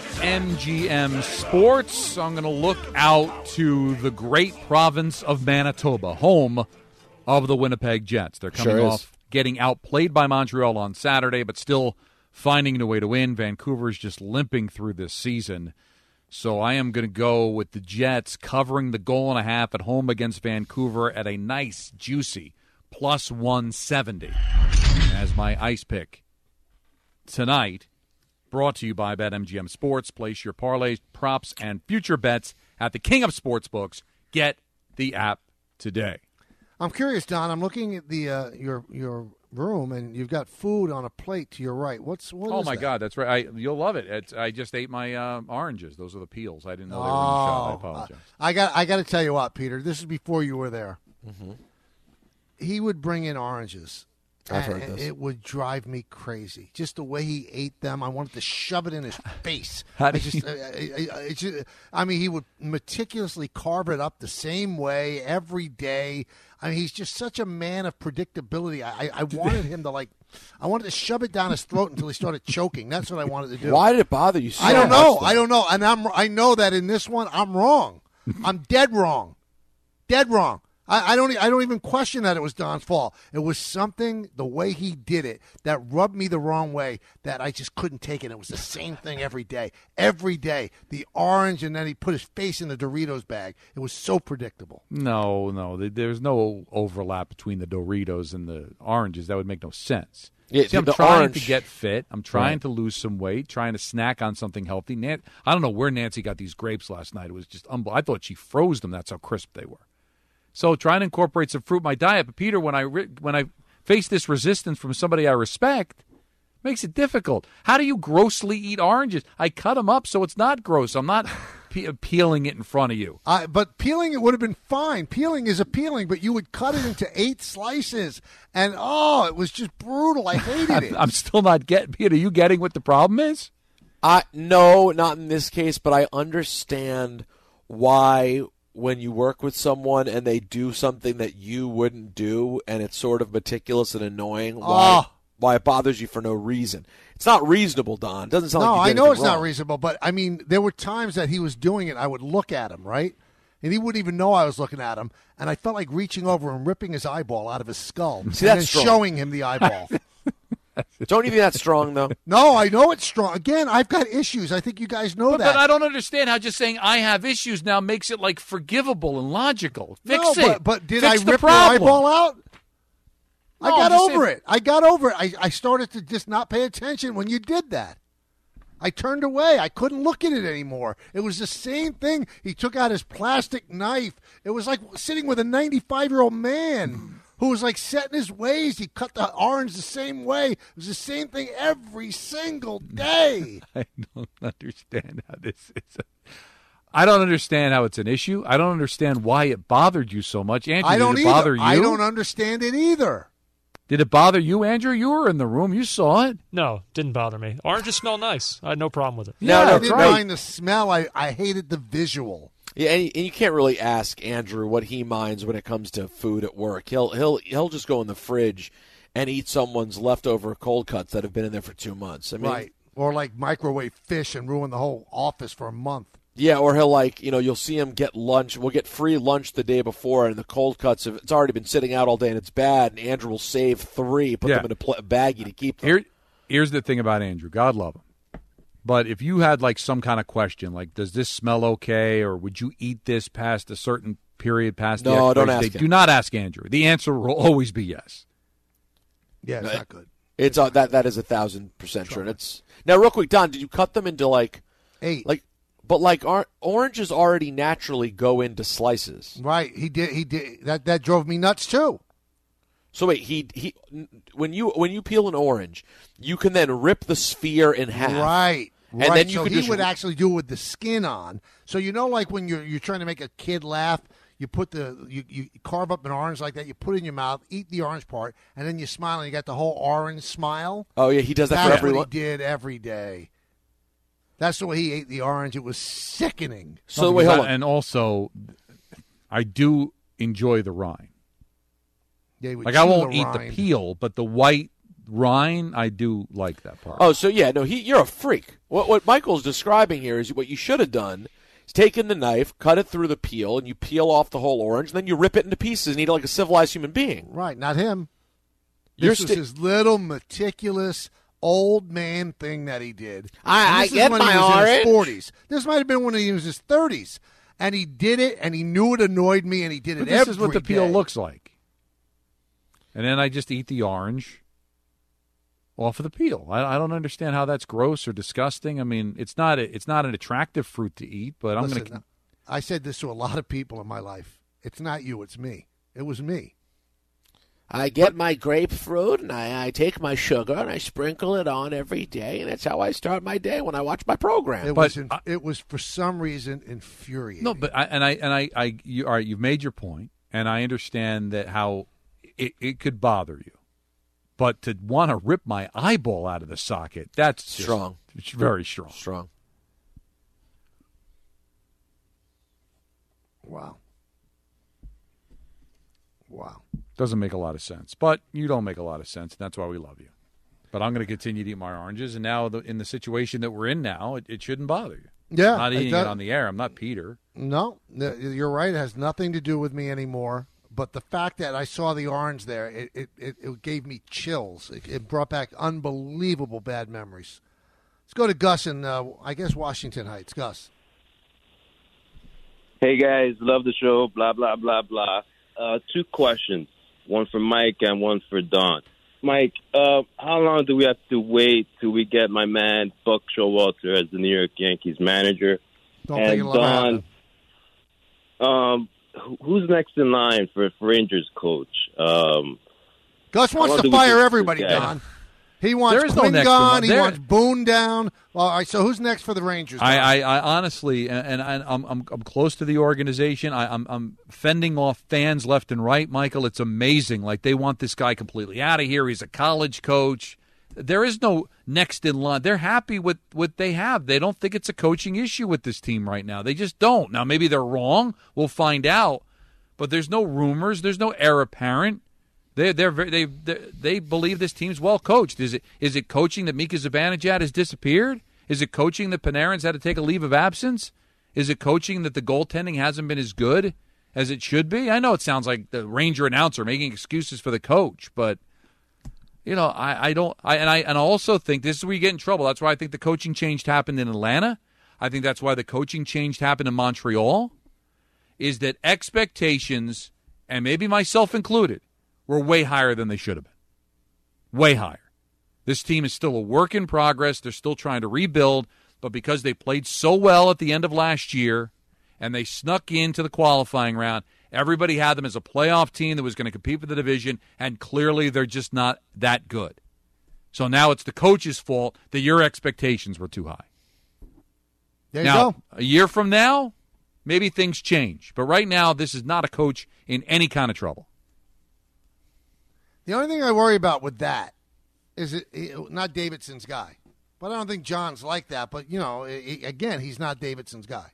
BetMGM Sports. I'm going to look out to the great province of Manitoba, home of the Winnipeg Jets. They're coming Sure is. off getting outplayed by Montreal on Saturday, but still finding a way to win. Vancouver's just limping through this season. So I am going to go with the Jets covering the goal and a half at home against Vancouver at a nice, juicy plus one seventy as my ice pick tonight. Brought to you by BetMGM Sports. Place your parlays, props, and future bets at the King of Sportsbooks. Get the app today. I'm curious, Don. I'm looking at the uh, your your room, and you've got food on a plate to your right. What's what oh is my that? God, that's right. I, you'll love it. It's, I just ate my uh, oranges. Those are the peels. I didn't know they were in the shot. I Oh, apologize. I got I got to tell you what, Peter. This is before you were there. Mm-hmm. He would bring in oranges. I've and heard this. It would drive me crazy. Just the way he ate them, I wanted to shove it in his face. How I do just, you- I, I, I, it's just- I mean, he would meticulously carve it up the same way every day. I mean, he's just such a man of predictability. I, I, I wanted him to like, I wanted to shove it down his throat until he started choking. That's what I wanted to do. Why did it bother you so I don't know. much, though? I don't know. And I'm I know that in this one I'm wrong. I'm dead wrong. Dead wrong. I, I don't I don't even question that it was Don's fault. It was something, the way he did it, that rubbed me the wrong way, that I just couldn't take it. It was the same thing every day. Every day. The orange, and then he put his face in the Doritos bag. It was so predictable. No, no. th- There's no overlap between the Doritos and the oranges. That would make no sense. Yeah, See, I'm the trying orange- to get fit. I'm trying Right. to lose some weight, trying to snack on something healthy. Nan- I don't know where Nancy got these grapes last night. It was just unbelievable. I thought she froze them. That's how crisp they were. So trying to incorporate some fruit in my diet. But, Peter, when I re- when I face this resistance from somebody I respect, makes it difficult. How do you grossly eat oranges? I cut them up so it's not gross. I'm not pe- peeling it in front of you. Uh, but peeling it would have been fine. Peeling is appealing, but you would cut it into eight slices. And, oh, it was just brutal. I hated it. I'm still not getting, Peter, are you getting what the problem is? I no, not in this case, but I understand why when you work with someone and they do something that you wouldn't do and it's sort of meticulous and annoying, why, Oh. why it bothers you for no reason. It's not reasonable, Don. It doesn't sound no, like you I did know anything it's not wrong. reasonable, but, I mean, there were times that he was doing it. I would look at him, right? And he wouldn't even know I was looking at him. And I felt like reaching over and ripping his eyeball out of his skull. See, and that's then strong. showing him the eyeball. Don't you think that's strong, though? No, I know it's strong. Again, I've got issues. I think you guys know But, that. but I don't understand how just saying I have issues now makes it like forgivable and logical. Fix no, it. But, but did Fix I the rip your problem. eyeball out? I No, got I'm just over saying- it. I got over it. I, I started to just not pay attention when you did that. I turned away. I couldn't look at it anymore. It was the same thing. He took out his plastic knife. It was like sitting with a ninety-five-year-old man who was like set in his ways. He cut the orange the same way. It was the same thing every single day. I don't understand how this is. A, I don't understand how it's an issue. I don't understand why it bothered you so much. Andrew, I don't did it either. bother you? I don't understand it either. Did it bother you, Andrew? You were in the room. You saw it. No, didn't bother me. Oranges smell nice. I had no problem with it. Yeah, no, I didn't right. mind the smell. I, I hated the visual. Yeah, and you, and you can't really ask Andrew what he minds when it comes to food at work. He'll he'll he'll just go in the fridge and eat someone's leftover cold cuts that have been in there for two months. I mean, Right. Or like microwave fish and ruin the whole office for a month. yeah, or he'll like you know you'll see him get lunch. We'll get free lunch the day before, and the cold cuts have, it's already been sitting out all day and it's bad. And Andrew will save three, put Yeah. them in a pl- baggie to keep them. Here, here's the thing about Andrew. God love him. But if you had like some kind of question, like does this smell okay, or would you eat this past a certain period past the No, don't expiration ask date? him. Do not ask Andrew. The answer will always be yes. Yeah, it's No, not good. It's uh, that that is a thousand percent true. And It's now real quick, Don. Did you cut them into like Eight. like? But like or, oranges already naturally go into slices. Right. He did. He did. That that drove me nuts too. So wait, he he when you when you peel an orange, you can then rip the sphere in half. Right. And right. then you so could he just would actually do it with the skin on. So you know, like when you're you're trying to make a kid laugh, you put the you, you carve up an orange like that, you put it in your mouth, eat the orange part, and then you smile and you got the whole orange smile. Oh yeah, he does that That's for what everyone. he did every day. That's the way he ate the orange. It was sickening. So wait, hold on. And also, I do enjoy the rind. Yeah, he would Like I chew won't the eat rind. the peel, but the white rind, I do like that part. Oh, so yeah, no, he you're a freak. What what Michael's describing here is what you should have done is taken the knife, cut it through the peel, and you peel off the whole orange, and then you rip it into pieces and eat it like a civilized human being. Right, not him. You're This was sti- his little meticulous old man thing that he did. I- And I this is get when he my was in his orange. forties. This might have been when he was in his thirties, and he did it, and he knew it annoyed me, and he did it But this every is what the peel day. looks like. And then I just eat the orange off of the peel. I, I don't understand how that's gross or disgusting. I mean, it's not a, it's not an attractive fruit to eat, but I'm Listen, going to. I said this to a lot of people in my life. It's not you, it's me. It was me. I get my grapefruit and I, I take my sugar and I sprinkle it on every day, and that's how I start my day when I watch my program. It But was. In, it was for some reason infuriating. No, but I, and I and I, I you, all right, you've made your point, and I understand that how it, it could bother you, but to want to rip my eyeball out of the socket, that's just- Strong. It's very strong. Strong. Wow. Wow. Doesn't make a lot of sense, but you don't make a lot of sense, and that's why we love you. But I'm going to continue to eat my oranges, and now the, in the situation that we're in now, it, it shouldn't bother you. Yeah, I'm not it eating it, does- on the air. I'm not Peter. No, th- you're right. It has nothing to do with me anymore. But the fact that I saw the orange there, it, it, it, it gave me chills. It, it brought back unbelievable bad memories. Let's go to Gus in, uh, I guess, Washington Heights. Gus. Hey, guys. Love the show. Blah, blah, blah, blah. Uh, two questions. One for Mike and one for Don. Mike, uh, how long do we have to wait till we get my man Buck Showalter as the New York Yankees manager? Don't and think it'll ever Don, um, who- who's next in line for, for Rangers coach? Um, Gus how wants long to do we fire give this everybody, guy? Don. He wants There is no Quinn next in gone. line. He There- wants Boone down. Well, all right, so who's next for the Rangers? I, Don? I, I honestly, and, and I, I'm, I'm, I'm close to the organization. I, I'm, I'm fending off fans left and right, Michael. It's amazing. Like, they want this guy completely out of here. He's a college coach. There is no next in line. They're happy with what they have. They don't think it's a coaching issue with this team right now. They just don't. Now, maybe they're wrong. We'll find out. But there's no rumors. There's no heir apparent. They they're they they they believe this team's well coached. Is it is it coaching that Mika Zibanejad has disappeared? Is it coaching that Panarin's had to take a leave of absence? Is it coaching that the goaltending hasn't been as good as it should be? I know it sounds like the Ranger announcer making excuses for the coach, but you know I, I don't I and I and I also think this is where you get in trouble. That's why I think the coaching change happened in Atlanta. I think that's why the coaching change happened in Montreal. Is that expectations, and maybe myself included, were way higher than they should have been. Way higher. This team is still a work in progress. They're still trying to rebuild, but because they played so well at the end of last year and they snuck into the qualifying round, everybody had them as a playoff team that was going to compete for the division, and clearly they're just not that good. So now it's the coach's fault that your expectations were too high. There you now, go. a year from now, maybe things change. But right now, this is not a coach in any kind of trouble. The only thing I worry about with that is it, it, not Davidson's guy. But I don't think John's like that. But, you know, it, again, he's not Davidson's guy.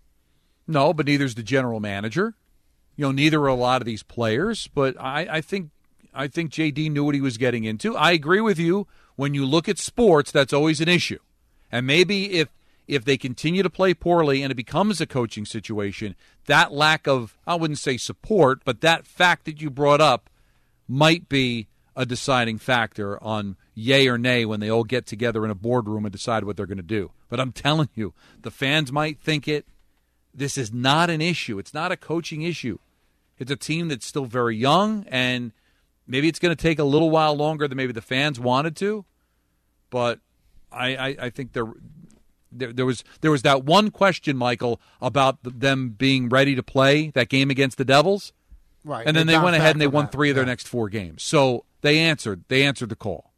No, but neither's the general manager. You know, neither are a lot of these players. But I, I think I think J D knew what he was getting into. I agree with you. When you look at sports, that's always an issue. And maybe if if they continue to play poorly and it becomes a coaching situation, that lack of, I wouldn't say support, but that fact that you brought up might be a deciding factor on yay or nay when they all get together in a boardroom and decide what they're going to do. But I'm telling you, the fans might think it. This is not an issue. It's not a coaching issue. It's a team that's still very young, and maybe it's going to take a little while longer than maybe the fans wanted to. But I, I, I think there, there, there was there was that one question, Michael, about them being ready to play that game against the Devils. Right. And then they went ahead and they won that. three of their Yeah. next four games. So they answered. They answered the call.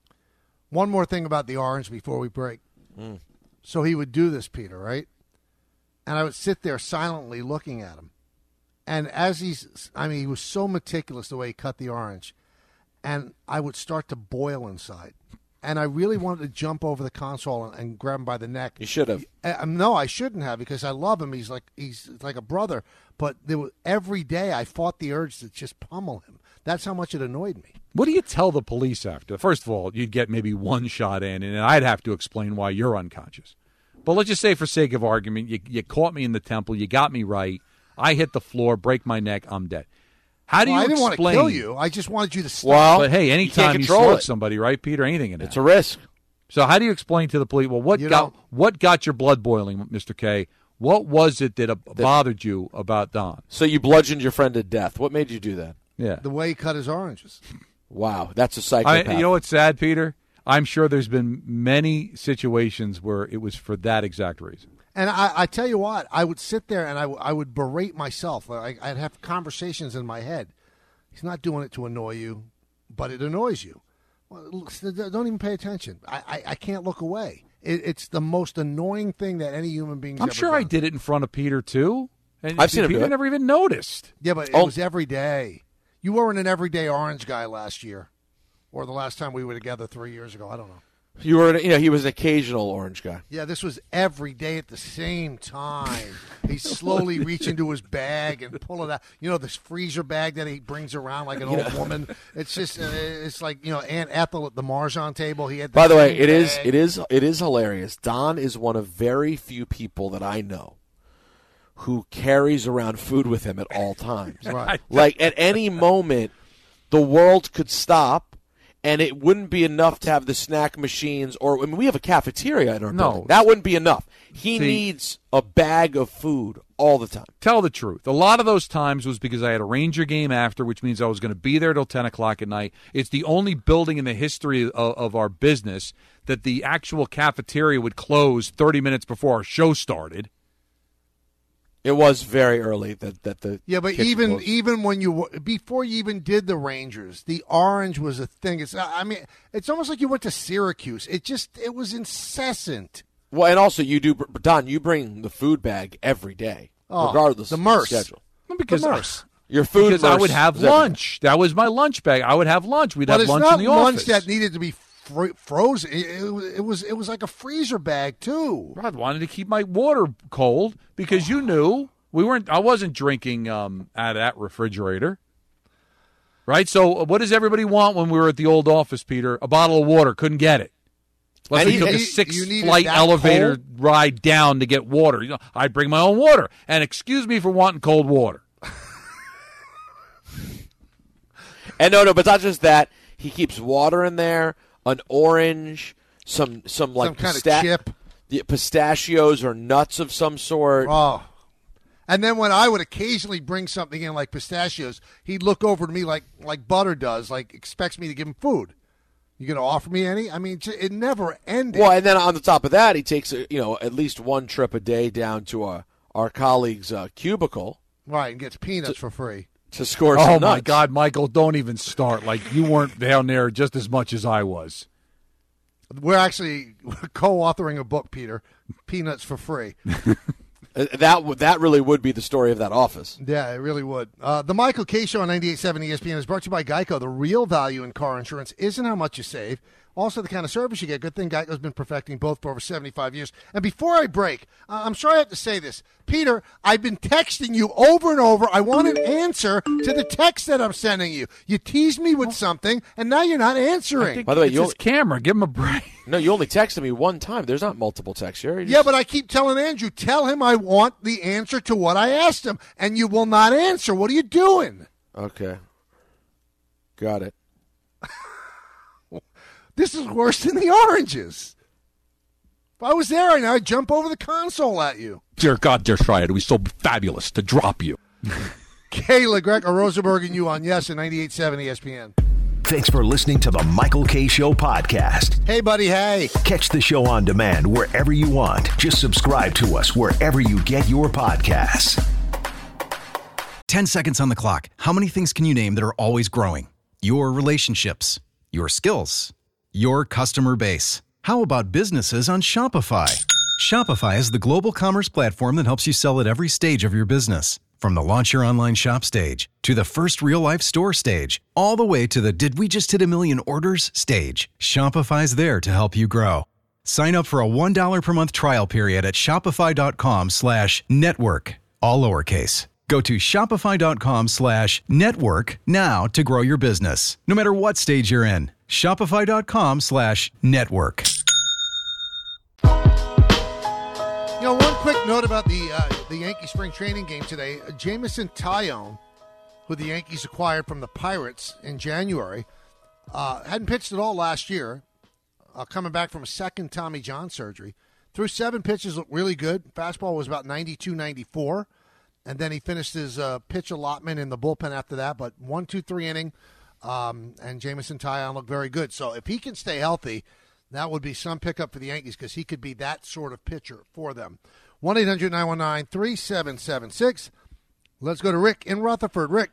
One more thing about the Orange before we break. Mm. So he would do this, Peter, right? And I would sit there silently looking at him. And as he's, I mean, he was so meticulous the way he cut the orange. And I would start to boil inside. And I really wanted to jump over the console and, and grab him by the neck. You should have. Uh, no, I shouldn't have, because I love him. He's like he's like a brother. But there was, every day I fought the urge to just pummel him. That's how much it annoyed me. What do you tell the police after? First of all, you'd get maybe one shot in, and I'd have to explain why you're unconscious. But let's just say, for sake of argument, you, you caught me in the temple, you got me right, I hit the floor, break my neck, I'm dead. How do Well, you I didn't explain? want to kill you. I just wanted you to stop. Well, But hey, you anytime can't you, control stroke it. somebody, right, Peter? Anything in It's that. a risk. So how do you explain to the police? Well, what You got don't- what got your blood boiling, Mister K? What was it that uh, bothered you about Don? So you bludgeoned your friend to death. What made you do that? Yeah. The way he cut his oranges. Wow, that's a I, psychopath. you know what's sad, Peter? I'm sure there's been many situations where it was for that exact reason. And I, I tell you what, I would sit there and I, w- I would berate myself. I, I'd have conversations in my head. He's not doing it to annoy you, but it annoys you. Well, look, don't even pay attention. I, I, I can't look away. It, it's the most annoying thing that any human being's I'm ever sure done. I did it in front of Peter, too. And I've seen him Peter do it. never even noticed. Yeah, but it Oh. was every day. You weren't an everyday orange guy last year, or the last time we were together three years ago. I don't know. You were, you know, he was an occasional orange guy. Yeah, this was every day at the same time. He'd slowly reach into his bag and pull it out. You know, this freezer bag that he brings around like an old woman. It's just, uh, it's like, you know, Aunt Ethel at the Marjan table. He had. By the way, same it is bag. it is it is hilarious. Don is one of very few people that I know who carries around food with him at all times. Right. Like at any moment, the world could stop. And it wouldn't be enough to have the snack machines, or I mean, we have a cafeteria in our No. building. That wouldn't be enough. He See- needs a bag of food all the time. Tell the truth. A lot of those times was because I had a Ranger game after, which means I was going to be there till ten o'clock at night. It's the only building in the history of, of our business that the actual cafeteria would close thirty minutes before our show started. It was very early that that the Yeah, but kitchen even closed. even when you before you even did the Rangers, the orange was a thing. It's I mean, it's almost like you went to Syracuse. It just it was incessant. Well, and also you do, Don. You bring the food bag every day, Oh, regardless the of Merce. the schedule. Because The Merce. Your food because I Merce would have is every day. lunch. That was my lunch bag. I would have lunch. We'd But have it's lunch not in the lunch office. that needed to be fr- frozen. It, it, was- it was it was like a freezer bag too. I wanted to keep my water cold because you knew we weren't. I wasn't drinking um, out of that refrigerator, right? So, what does everybody want when we were at the old office, Peter? A bottle of water. Couldn't get it. Unless And we you- took a and you- six you needed flight that elevator cold? ride down to get water. You know, I'd bring my own water. And excuse me for wanting cold water. And no, no, but not just that. He keeps water in there, an orange, some some like Some kind of pista- chip. the pistachios or nuts of some sort. Oh. And then when I would occasionally bring something in like pistachios, he'd look over to me like like Butter does, like expects me to give him food. You going to offer me any? I mean, it never ended. Well, and then on the top of that, he takes uh, you know at least one trip a day down to our our colleague's uh, cubicle Right, and gets peanuts for free. to score Oh, some my nuts. God, Michael, don't even start. Like, you weren't down there just as much as I was. We're actually co-authoring a book, Peter. Peanuts for free. Uh, That would that really would be the story of that office. Yeah, it really would. Uh, the Michael K. Show on ninety-eight point seven E S P N is brought to you by Geico. The real value in car insurance isn't how much you save, also the kind of service you get. Good thing Geico's been perfecting both for over seventy-five years. And before I break, uh, I'm sorry I have to say this. Peter, I've been texting you over and over. I want an answer to the text that I'm sending you. You teased me with something, and now you're not answering. By the way, It's you his only, camera. Give him a break. no, you only texted me one time. There's not multiple texts here. You Yeah, just- but I keep telling Andrew, tell him I want the answer to what I asked him, and you will not answer. What are you doing? Okay, got it. This is worse than the oranges. If I was there right now, I'd jump over the console at you. Dear God, dear Schreier, it was so fabulous to drop you. Kayla, Greco, Rosenberg, and you on Yes and ninety-eight point seven E S P N. Thanks for listening to the Michael K. Show podcast. Hey, buddy, hey. Catch the show on demand wherever you want. Just subscribe to us wherever you get your podcasts. ten seconds on the clock. How many things can you name that are always growing? Your relationships, your skills, your customer base. How about businesses on Shopify? Shopify is the global commerce platform that helps you sell at every stage of your business. From the launch your online shop stage to the first real-life store stage, all the way to the did we just hit a million orders stage. Shopify's there to help you grow. Sign up for a one dollar per month trial period at shopify.com slash network, all lowercase. Go to shopify.com slash network now to grow your business, no matter what stage you're in. Shopify.com slash network. You know, one quick note about the uh, the Yankee spring training game today. Uh, Jameson Taillon, who the Yankees acquired from the Pirates in January, uh, hadn't pitched at all last year, uh, coming back from a second Tommy John surgery. Threw seven pitches, looked really good. Fastball was about ninety-two, ninety-four. And then he finished his uh, pitch allotment in the bullpen after that. But one, two, three inning, um, and Jameson Taillon looked very good. So if he can stay healthy, that would be some pickup for the Yankees because he could be that sort of pitcher for them. one eight hundred nine one nine three seven seven six. Let's go to Rick in Rutherford. Rick.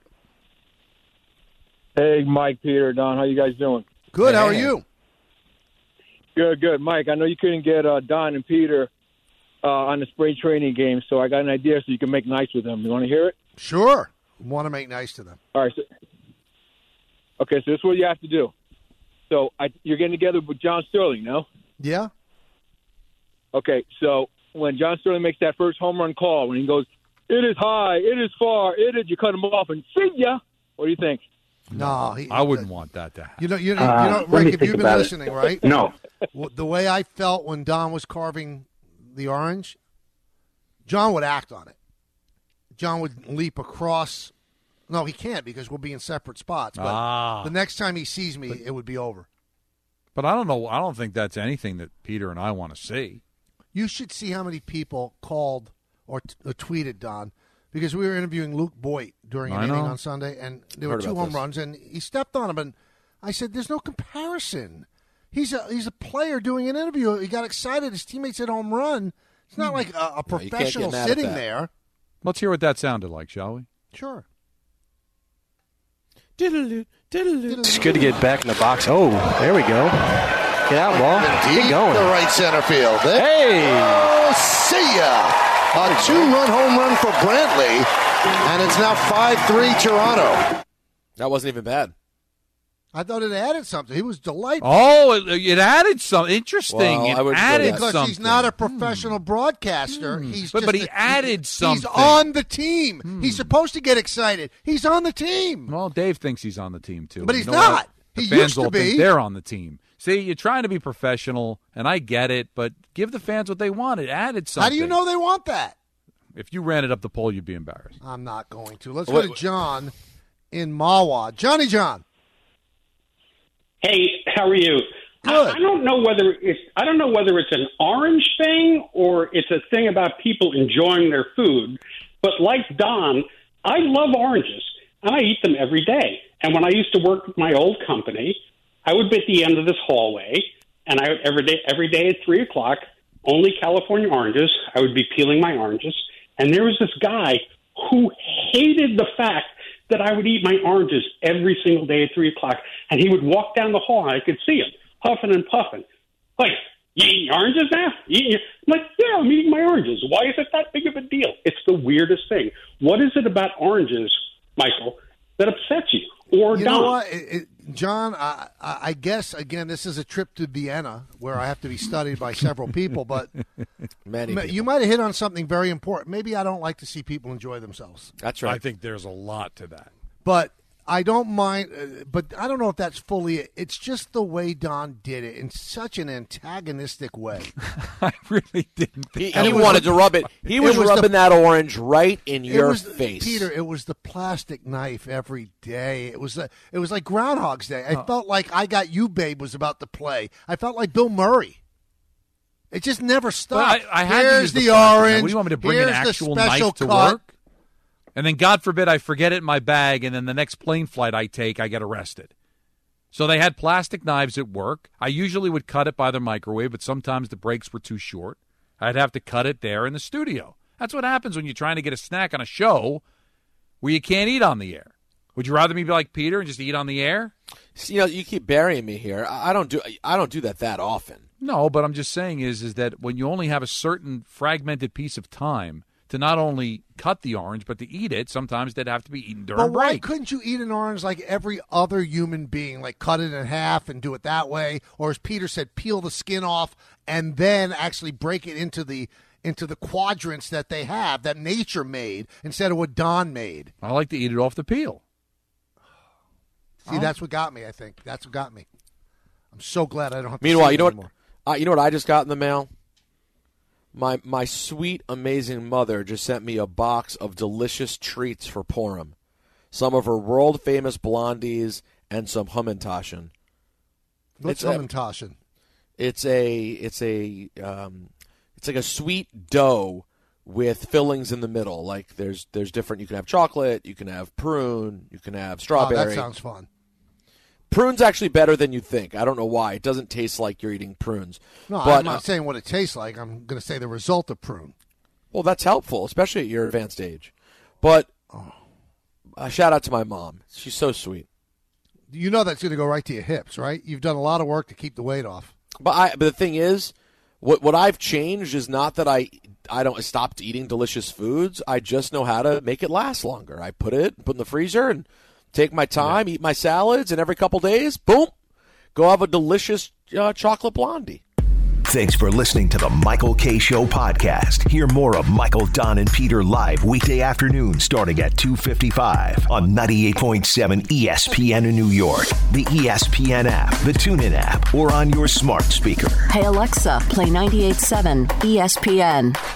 Hey, Mike, Peter, Don, how you guys doing? Good. How are you? Good, good. Mike, I know you couldn't get uh, Don and Peter uh, on the spring training game, so I got an idea so you can make nice with them. You want to hear it? Sure. Want to make nice to them. All right. So, okay, so this is what you have to do. So I, you're getting together with John Sterling, no? Yeah. Okay, so when John Sterling makes that first home run call, when he goes, it is high, it is far, it is, you cut him off and see ya. What do you think? No, he, I wouldn't want that to happen. You know, you know, Uh, you know let Rick, me if think you've been about it. listening, right? No. Well, the way I felt when Don was carving the orange, John would act on it. John would leap across. No, he can't because we'll be in separate spots. But Ah. the next time he sees me, it would be over. But I don't know. I don't think that's anything that Peter and I want to see. You should see how many people called or, t- or tweeted Don because we were interviewing Luke Boyd during an I inning know. on Sunday, and there were Heard two about home this. runs, and he stepped on him, and I said, "There's no comparison. He's a he's a player doing an interview. He got excited. His teammates hit home run. It's not like a, a No, you can't get professional mad at sitting that. there." Let's hear what that sounded like, shall we? Sure. It's good to get back in the box. Oh, there we go. Get out, ball. Deep Get going. to right center field. There. Hey! Oh, see ya! A two-run home run for Brantley, and it's now five three Toronto. That wasn't even bad. I thought it added something. He was delightful. Oh, it, it added something interesting. Well, I it would added because something. he's not a professional broadcaster. Hmm. He's but, just but he a, added he's, something. He's on the team. Hmm. He's supposed to get excited. He's on the team. Well, Dave thinks he's on the team too. But You he's know not. what? The He fans used to all think be. they're on the team. See, you're trying to be professional, and I get it, but give the fans what they want. It added something. How do you know they want that? If you ran it up the pole, you'd be embarrassed. I'm not going to. Let's Wait, go to John in Mawa. Johnny John. Hey, how are you? Good. I, I don't know whether it's I don't know whether it's an orange thing or it's a thing about people enjoying their food. But like Don, I love oranges and I eat them every day. And when I used to work with my old company, I would be at the end of this hallway, and I every day every day at three o'clock, only California oranges. I would be peeling my oranges, and there was this guy who hated the fact that I would eat my oranges every single day at three o'clock, and he would walk down the hall, and I could see him huffing and puffing. Like, you eating oranges now? You eating? I'm like, yeah, I'm eating my oranges. Why is it that big of a deal? It's the weirdest thing. What is it about oranges, Michael, that upsets you? Or You Don? know what, it, it, John? I, I I guess again, this is a trip to Vienna where I have to be studied by several people. But Many ma- people. you might have hit on something very important. Maybe I don't like to see people enjoy themselves. That's right. I think there's a lot to that. But I don't mind. Uh, but I don't know if that's fully it. It's just the way Don did it in such an antagonistic way. I really didn't He, think he was wanted the- to rub it. He was, it was rubbing the- that orange right in It your was, face. Peter. It was the plastic knife every day. It was. A, it was like Groundhog's Day. I felt like I Got You, Babe was about to play. I felt like Bill Murray. It just never stopped. But I, I had to Here's use the, the plastic knife. orange. What do you want me to bring Here's an the actual special knife to cut. work? And then, God forbid, I forget it in my bag, and then the next plane flight I take, I get arrested. So they had plastic knives at work. I usually would cut it by the microwave, but sometimes the breaks were too short. I'd have to cut it there in the studio. That's what happens when you're trying to get a snack on a show where you can't eat on the air. Would you rather me be like Peter and just eat on the air? See, you know, you keep burying me here. I I don't do. I don't do that that often. No, but I'm just saying is is that when you only have a certain fragmented piece of time to not only cut the orange but to eat it, sometimes they'd have to be eaten during But why break. couldn't you eat an orange like every other human being? Like cut it in half and do it that way, or as Peter said, peel the skin off and then actually break it into the into the quadrants that they have that nature made instead of what Don made. I like to eat it off the peel. See, that's what got me. I think that's what got me. I'm so glad I don't have to. Meanwhile, see you know it what? anymore. Uh, you know what I just got in the mail? My my sweet, amazing mother just sent me a box of delicious treats for Purim. Some of her world famous blondies and some Hummentaschen. What's It's a- Hummentaschen? It's a it's a um, it's like a sweet dough with fillings in the middle. Like there's there's different. You can have chocolate, you can have prune, you can have Oh, strawberry. that sounds fun. Prune's actually better than you think. I don't know why. It doesn't taste like you're eating prunes. No, but, I'm not uh, saying what it tastes like. I'm going to say the result of prune. Well, that's helpful, especially at your advanced age. But a shout out to my mom. She's so sweet. You know that's going to go right to your hips, right? You've done a lot of work to keep the weight off. But I. But the thing is, what what I've changed is not that I I don't stopped eating delicious foods. I just know how to make it last longer. I put it put in the freezer and take my time, eat my salads, and every couple days, boom, go have a delicious uh, chocolate blondie. Thanks for listening to the Michael K. Show podcast. Hear more of Michael, Don, and Peter live weekday afternoon starting at two fifty-five on ninety-eight point seven E S P N in New York, the E S P N app, the TuneIn app, or on your smart speaker. Hey Alexa, play ninety-eight point seven E S P N.